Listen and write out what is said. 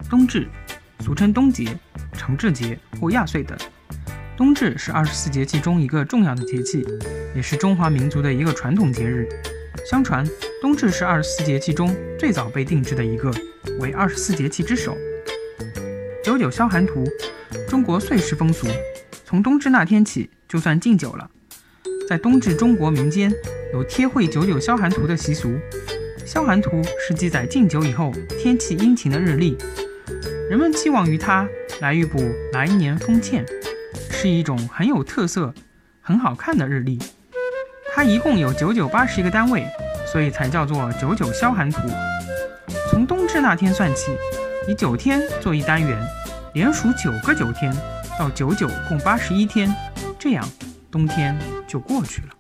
冬至，俗称冬节、长至节或亚岁等。冬至是24节气中一个重要的节气，也是中华民族的一个传统节日。相传，冬至是24节气中最早被定制的一个，为24节气之首。九九消寒图，中国岁时风俗，从冬至那天起就算禁酒了。在冬至中国民间有贴绘九九消寒图的习俗，消寒图是记载禁酒以后天气阴晴的日历，人们期望于它来预卜来年丰欠，是一种很有特色、很好看的日历。它一共有9981个单位，所以才叫做九九消寒图。从冬至那天算起，以9天做一单元，连数9个9天，到99共81天，这样冬天就过去了。